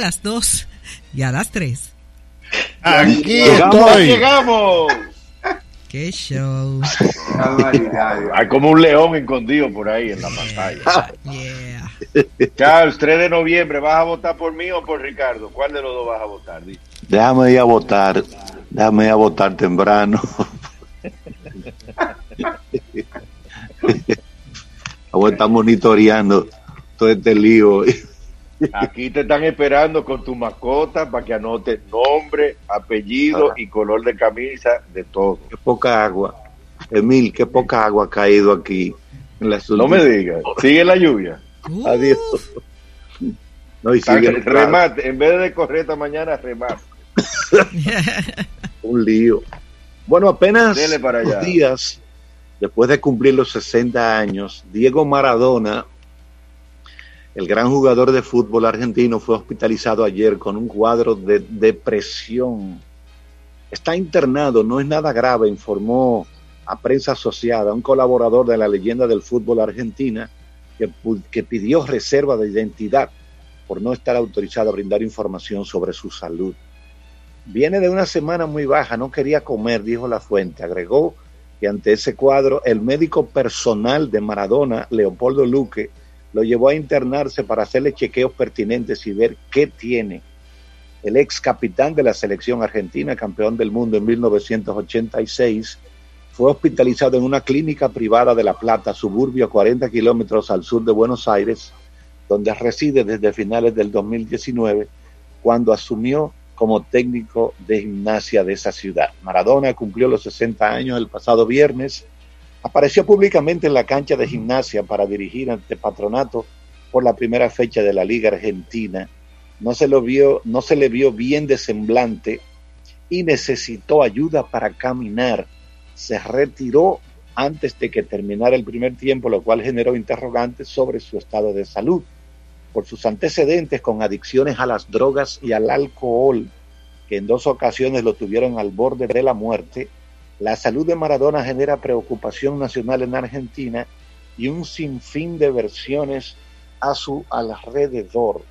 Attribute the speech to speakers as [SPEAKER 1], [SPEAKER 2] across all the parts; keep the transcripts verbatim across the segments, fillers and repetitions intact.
[SPEAKER 1] las dos y a las tres.
[SPEAKER 2] Aquí
[SPEAKER 3] llegamos,
[SPEAKER 2] estoy.
[SPEAKER 3] Llegamos.
[SPEAKER 1] ¡Qué show!
[SPEAKER 3] Hay como un león escondido por ahí en la pantalla.
[SPEAKER 1] Yeah.
[SPEAKER 3] Charles, tres de noviembre, ¿vas a votar por mí o por Ricardo? ¿Cuál de los dos vas a votar? Dice.
[SPEAKER 2] Déjame ir a votar. Déjame ir a votar temprano. Vamos a estar monitoreando todo este lío.
[SPEAKER 3] Aquí te están esperando con tu mascota para que anotes nombre, apellido
[SPEAKER 2] ah.
[SPEAKER 3] y color de camisa, de todo.
[SPEAKER 2] Qué poca agua. Emil, qué poca agua ha caído aquí. En la
[SPEAKER 3] no me digas. Sigue la lluvia.
[SPEAKER 1] Uh.
[SPEAKER 2] Adiós. No, y sigue el
[SPEAKER 3] remate. En vez de correr esta mañana, remate.
[SPEAKER 2] Un lío. Bueno, apenas
[SPEAKER 3] para
[SPEAKER 2] dos días después de cumplir los sesenta años, Diego Maradona, el gran jugador de fútbol argentino, fue hospitalizado ayer con un cuadro de depresión. Está internado, no es nada grave, informó a Prensa Asociada un colaborador de la leyenda del fútbol argentina que, que pidió reserva de identidad por no estar autorizado a brindar información sobre su salud. Viene de una semana muy baja, no quería comer, dijo la fuente. Agregó que ante ese cuadro, el médico personal de Maradona, Leopoldo Luque, lo llevó a internarse para hacerle chequeos pertinentes y ver qué tiene. El ex capitán de la selección argentina, campeón del mundo en mil novecientos ochenta y seis, fue hospitalizado en una clínica privada de La Plata, suburbio a cuarenta kilómetros al sur de Buenos Aires, donde reside desde finales del dos mil diecinueve, cuando asumió como técnico de gimnasia de esa ciudad. Maradona cumplió los sesenta años el pasado viernes. Apareció públicamente en la cancha de gimnasia para dirigir ante Patronato por la primera fecha de la Liga Argentina. No se lo vio, no se le vio bien de semblante y necesitó ayuda para caminar. Se retiró antes de que terminara el primer tiempo, lo cual generó interrogantes sobre su estado de salud. Por sus antecedentes con adicciones a las drogas y al alcohol, que en dos ocasiones lo tuvieron al borde de la muerte, la salud de Maradona genera preocupación nacional en Argentina y un sinfín de versiones a su alrededor.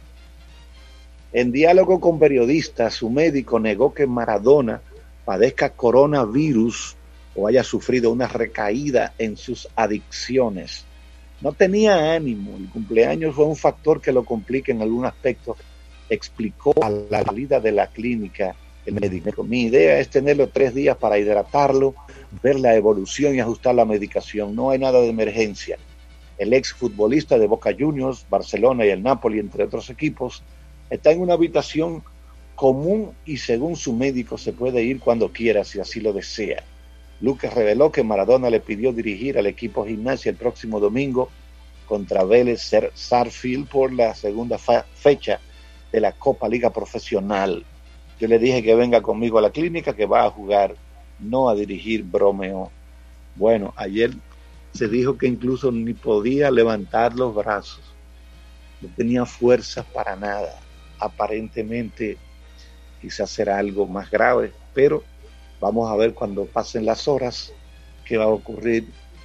[SPEAKER 2] En diálogo con periodistas, su médico negó que Maradona padezca coronavirus o haya sufrido una recaída en sus adicciones. No tenía ánimo, el cumpleaños fue un factor que lo complica en algún aspecto, explicó a la salida de la clínica el médico. Mi idea es tenerlo tres días para hidratarlo, ver la evolución y ajustar la medicación. No hay nada de emergencia. El ex futbolista de Boca Juniors, Barcelona y el Napoli, entre otros equipos, está en una habitación común y según su médico se puede ir cuando quiera si así lo desea. Lucas reveló que Maradona le pidió dirigir al equipo Gimnasia el próximo domingo contra Vélez Sarsfield por la segunda fa- fecha de la Copa Liga Profesional. Yo le dije que venga conmigo a la clínica, que va a jugar, no a dirigir, bromeó. Bueno, ayer se dijo que incluso ni podía levantar los brazos, no tenía fuerzas para nada. Aparentemente quizás será algo más grave, pero vamos a ver cuando pasen las horas qué va a ocurrir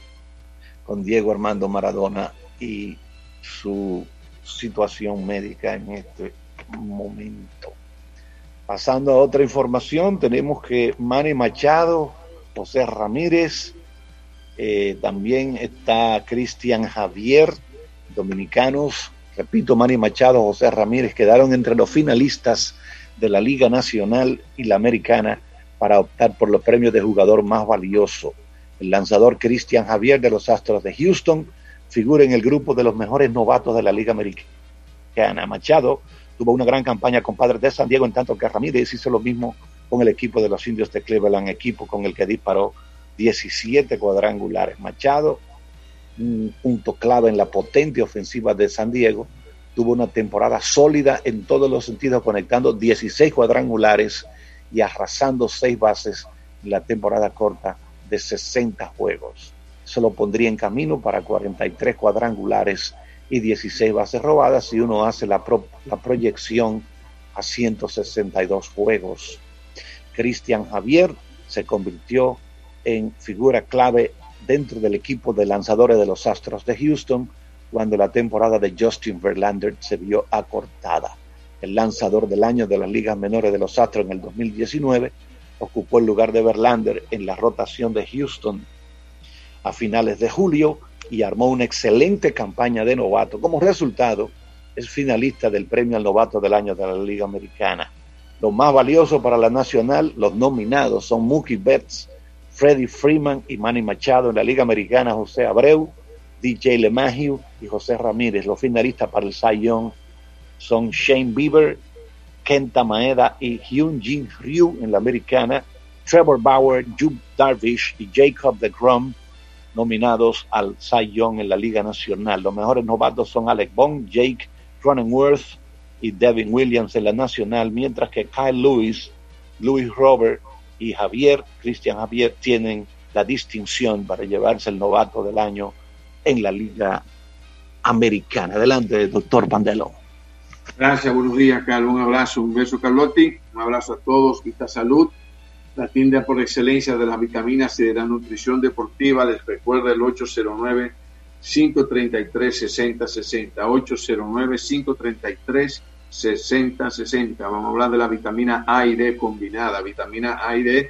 [SPEAKER 2] con Diego Armando Maradona y su situación médica en este momento. Pasando a otra información, tenemos que Manny Machado, José Ramírez, eh, también está Cristian Javier, dominicanos, repito, Manny Machado, José Ramírez, quedaron entre los finalistas de la Liga Nacional y la Americana para optar por los premios de jugador más valioso. El lanzador Cristian Javier de los Astros de Houston figura en el grupo de los mejores novatos de la Liga Americana. Machado tuvo una gran campaña con Padres de San Diego, en tanto que Ramírez hizo lo mismo con el equipo de los Indios de Cleveland, equipo con el que disparó diecisiete cuadrangulares. Machado, un punto clave en la potente ofensiva de San Diego, tuvo una temporada sólida en todos los sentidos, conectando dieciséis cuadrangulares y arrasando seis bases en la temporada corta de sesenta juegos. Eso lo pondría en camino para cuarenta y tres cuadrangulares y dieciséis bases robadas si uno hace la, pro, la proyección a ciento sesenta y dos juegos. Cristian Javier se convirtió en figura clave dentro del equipo de lanzadores de los Astros de Houston cuando la temporada de Justin Verlander se vio acortada. el lanzador del año de las ligas menores de los Astros en el dos mil diecinueve, ocupó el lugar de Verlander en la rotación de Houston a finales de julio y armó una excelente campaña de novato. Como resultado, es finalista del premio al novato del año de la Liga Americana. Lo más valioso para la Nacional, los nominados son Mookie Betts, Freddie Freeman y Manny Machado. En la Liga Americana, José Abreu, D J LeMahieu y José Ramírez. Los finalistas para el Cy Young son Shane Bieber, Kenta Maeda y Hyun-Jin Ryu en la Americana, Trevor Bauer, Yu Darvish y Jacob deGrom, nominados al Cy Young en la Liga Nacional. Los mejores novatos son Alec Bohm, Jake Cronenworth y Devin Williams en la Nacional, mientras que Kyle Lewis, Luis Robert y Javier, Cristian Javier, tienen la distinción para llevarse el novato del año en la Liga Americana. Adelante, doctor Pandelo.
[SPEAKER 4] Gracias, buenos días, Carlos. Un abrazo, un beso, Carlotti. Un abrazo a todos. Vista Salud, la tienda por excelencia de las vitaminas y de la nutrición deportiva. Les recuerda el ocho cero nueve, cinco tres tres, seis cero seis cero. ocho cero nueve, cinco tres tres, seis cero seis cero. Vamos a hablar de la vitamina A y D combinada. Vitamina A y D,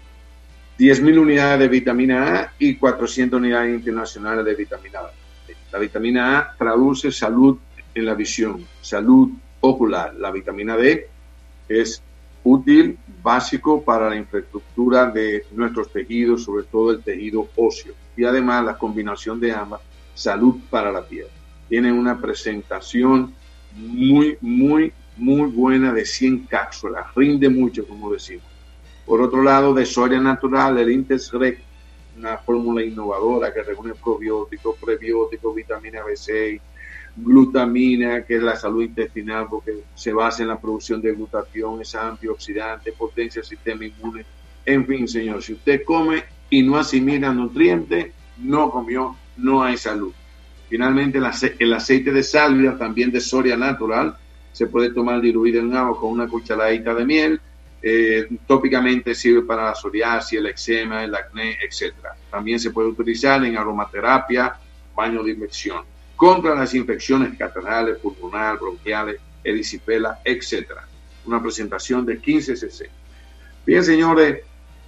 [SPEAKER 4] diez mil unidades de vitamina A y cuatrocientas unidades internacionales de vitamina A. La vitamina A traduce salud en la visión, salud ocular. La vitamina D es útil, básico para la infraestructura de nuestros tejidos, sobre todo el tejido óseo. Y además la combinación de ambas, salud para la piel. Tiene una presentación muy, muy, muy buena de cien cápsulas. Rinde mucho, como decimos. Por otro lado, de Soria Natural, el Intesrec, una fórmula innovadora que reúne probióticos, prebióticos, vitamina B seis, glutamina, que es la salud intestinal, porque se basa en la producción de glutatión, es antioxidante, potencia el sistema inmune. En fin, señor, si usted come y no asimila nutrientes, no comió, no hay salud. Finalmente, el aceite de salvia, también de Soria Natural, se puede tomar diluido en agua con una cucharadita de miel. Eh, tópicamente sirve para la psoriasis, el eczema, el acné, etcétera. También se puede utilizar en aromaterapia, baño de inmersión, contra las infecciones catarrales, pulmonar, bronquiales, erisipela, etcétera. Una presentación de quince cc. Bien, señores,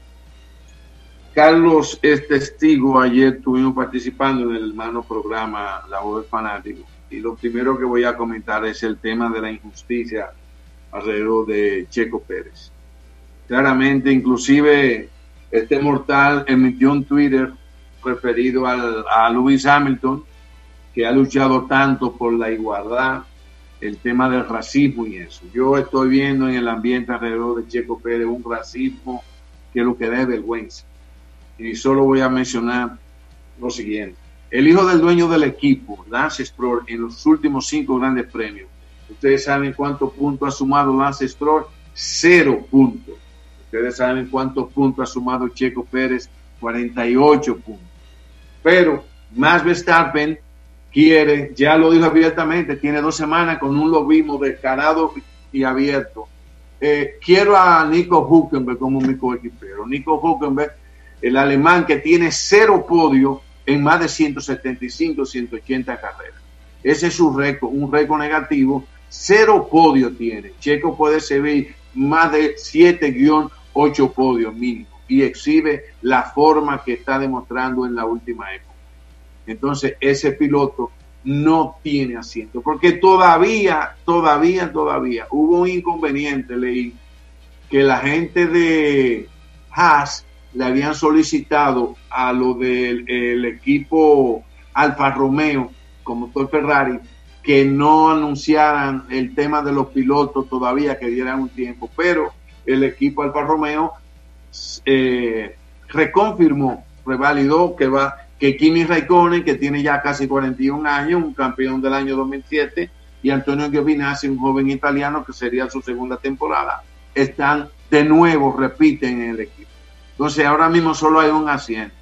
[SPEAKER 4] Carlos es testigo. Ayer estuvimos participando en el hermano programa La Voz del Fanático, y lo primero que voy a comentar es el tema de la injusticia alrededor de Checo Pérez. Claramente, inclusive, este mortal emitió un Twitter referido al, a Lewis Hamilton, que ha luchado tanto por la igualdad, el tema del racismo y eso. Yo estoy viendo en el ambiente alrededor de Checo Pérez un racismo que es lo que da vergüenza. Y solo voy a mencionar lo siguiente. El hijo del dueño del equipo, Lance Stroll, en los últimos cinco grandes premios, ¿ustedes saben cuántos puntos ha sumado Lance Stroll? Cero puntos. ¿Ustedes saben cuántos puntos ha sumado Checo Pérez? cuarenta y ocho puntos. Pero Max Verstappen quiere, ya lo dijo abiertamente, tiene dos semanas con un lobismo descarado y abierto. Eh, quiero a Nico Hülkenberg como mi coequipero. Nico Hülkenberg, el alemán que tiene cero podio en más de ciento setenta y cinco, ciento ochenta carreras. Ese es su récord, un récord negativo. Cero podio tiene. Checo puede servir más de siete a ocho podios mínimo y exhibe la forma que está demostrando en la última época. Entonces ese piloto no tiene asiento, porque todavía, todavía, todavía hubo un inconveniente, leí, que la gente de Haas le habían solicitado a lo del el equipo Alfa Romeo, como motor Ferrari, que no anunciaran el tema de los pilotos todavía, que dieran un tiempo, pero el equipo Alfa Romeo eh, reconfirmó, revalidó que va que Kimi Raikkonen, que tiene ya casi cuarenta y un años, un campeón del año dos mil siete, y Antonio Giovinazzi, un joven italiano que sería su segunda temporada, están de nuevo, repiten en el equipo. Entonces ahora mismo solo hay un asiento,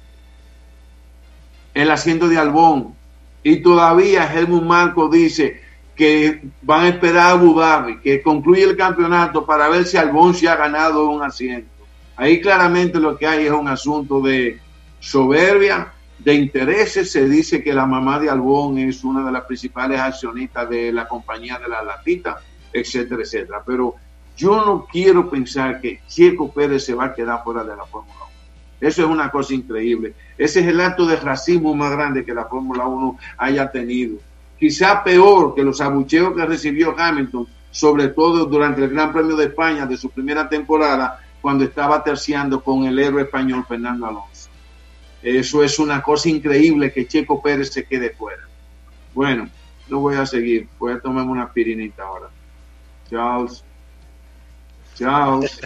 [SPEAKER 4] el asiento de Albon, y todavía Helmut Marko dice que van a esperar a Abu Dhabi, que concluye el campeonato para ver si Albon se ha ganado un asiento. Ahí claramente lo que hay es un asunto de soberbia, de intereses. Se dice que la mamá de Albon es una de las principales accionistas de la compañía de la latita. etcétera, etcétera. Pero yo no quiero pensar que Checo Pérez se va a quedar fuera de la Fórmula uno. Eso es una cosa increíble. Ese es el acto de racismo más grande que la Fórmula uno haya tenido. Quizá peor que los abucheos que recibió Hamilton, sobre todo durante el Gran Premio de España de su primera temporada, cuando estaba terciando con el héroe español Fernando Alonso. Eso es una cosa increíble que Checo Pérez se quede fuera. Bueno, no voy a seguir. Voy a tomarme una aspirinita ahora. Charles. Charles.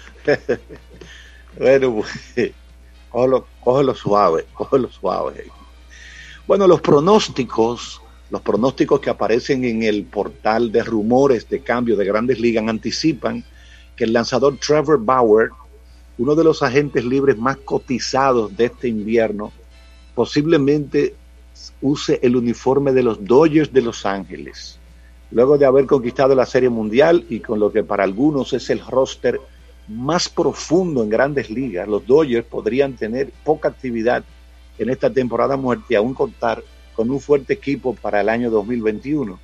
[SPEAKER 2] Bueno, cógelo, cógelo suave, cógelo suave. Bueno, los pronósticos, los pronósticos que aparecen en el portal de rumores de cambio de Grandes Ligas anticipan que el lanzador Trevor Bauer, uno de los agentes libres más cotizados de este invierno, posiblemente use el uniforme de los Dodgers de Los Ángeles, luego de haber conquistado la Serie Mundial y con lo que para algunos es el roster más profundo en Grandes Ligas. Los Dodgers podrían tener poca actividad en esta temporada muerta y aún contar con un fuerte equipo para el año dos mil veintiuno.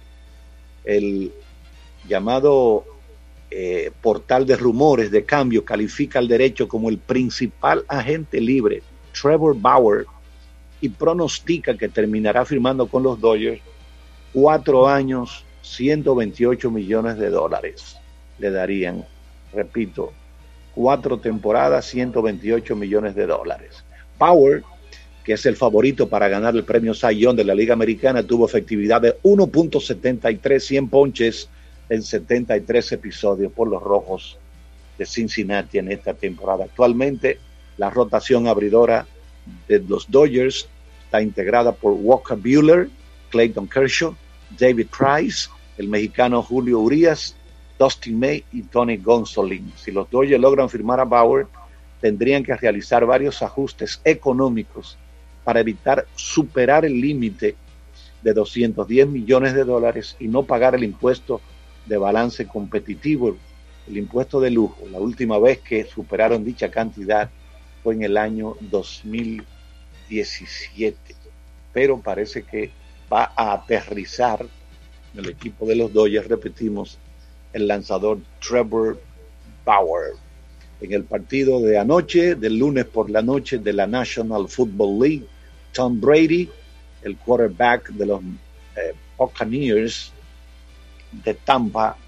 [SPEAKER 2] El llamado eh, portal de rumores de cambio califica al derecho como el principal agente libre, Trevor Bauer, y pronostica que terminará firmando con los Dodgers cuatro años, ciento veintiocho millones de dólares. Le darían, repito, cuatro temporadas, ciento veintiocho millones de dólares. Bauer, que es el favorito para ganar el premio Cy Young de la Liga Americana, tuvo efectividad de uno punto setenta y tres, cien ponches en setenta y tres episodios por los Rojos de Cincinnati en esta temporada. Actualmente, la rotación abridora de los Dodgers está integrada por Walker Buehler, Clayton Kershaw, David Price, el mexicano Julio Urias, Dustin May y Tony Gonsolin. Si los Dodgers logran firmar a Bauer, tendrían que realizar varios ajustes económicos para evitar superar el límite de doscientos diez millones de dólares y no pagar el impuesto de balance competitivo, el impuesto de lujo. La última vez que superaron dicha cantidad fue en el año dos mil diecisiete, pero parece que va a aterrizar el equipo de los Dodgers, repetimos, el lanzador Trevor Bauer. En el partido de anoche, del lunes por la noche de la National Football League, Tom Brady, el quarterback de los eh, Buccaneers de Tampa,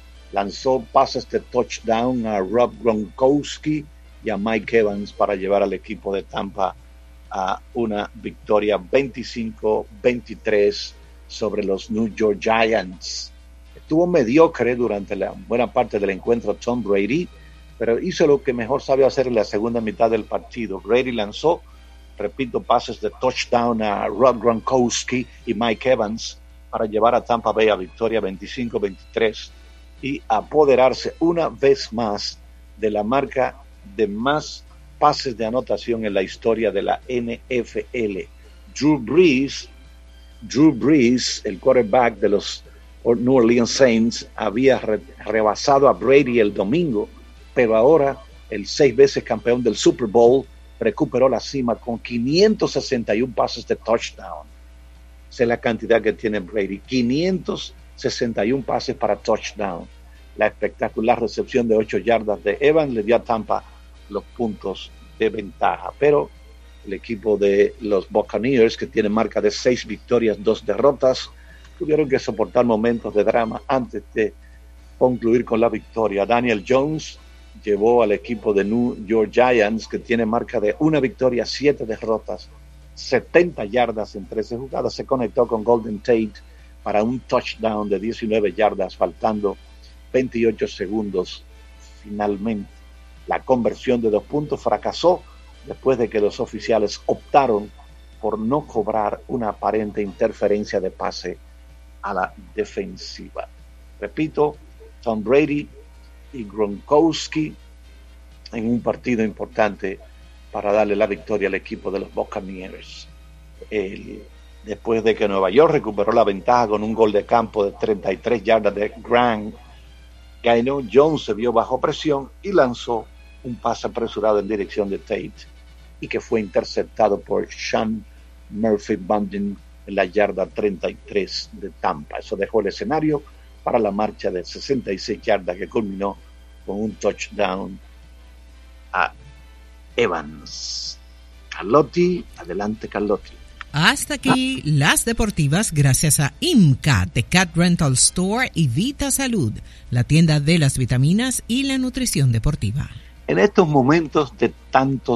[SPEAKER 2] lanzó pases de touchdown a Rob Gronkowski y a Mike Evans para llevar al equipo de Tampa a una victoria veinticinco veintitrés sobre los New York Giants. Estuvo mediocre durante la buena parte del encuentro Tom Brady, pero hizo lo que mejor sabe hacer en la segunda mitad del partido. Brady lanzó, repito, pases de touchdown a Rob Gronkowski y Mike Evans para llevar a Tampa Bay a victoria veinticinco veintitrés y apoderarse una vez más de la marca de más pases de anotación en la historia de la N F L. Drew Brees, Drew Brees, el quarterback de los New Orleans Saints, había re- rebasado a Brady el domingo, pero ahora el seis veces campeón del Super Bowl recuperó la cima con quinientos sesenta y uno pases de touchdown. Esa es la cantidad que tiene Brady, quinientos sesenta y uno pases para touchdown. La espectacular recepción de ocho yardas de Evans le dio a Tampa los puntos de ventaja, pero el equipo de los Buccaneers, que tiene marca de seis victorias, dos derrotas, tuvieron que soportar momentos de drama antes de concluir con la victoria. Daniel Jones llevó al equipo de New York Giants, que tiene marca de una victoria, siete derrotas, setenta yardas en trece jugadas. Se conectó con Golden Tate para un touchdown de diecinueve yardas, faltando veintiocho segundos. Finalmente, la conversión de dos puntos fracasó después de que los oficiales optaron por no cobrar una aparente interferencia de pase a la defensiva. Repito, Tom Brady y Gronkowski en un partido importante para darle la victoria al equipo de los Buccaneers. El, después de que Nueva York recuperó la ventaja con un gol de campo de treinta y tres yardas de Grant Gano, Jones se vio bajo presión y lanzó un pase apresurado en dirección de Tate y que fue interceptado por Sean Murphy Bunting en la yarda treinta y tres de Tampa. Eso dejó el escenario para la marcha de sesenta y seis yardas que culminó con un touchdown a Evans. Carlotti, adelante Carlotti.
[SPEAKER 1] Hasta aquí las deportivas gracias a IMCA, The Cat Rental Store y Vita Salud, la tienda de las vitaminas y la nutrición deportiva.
[SPEAKER 2] En estos momentos de tantos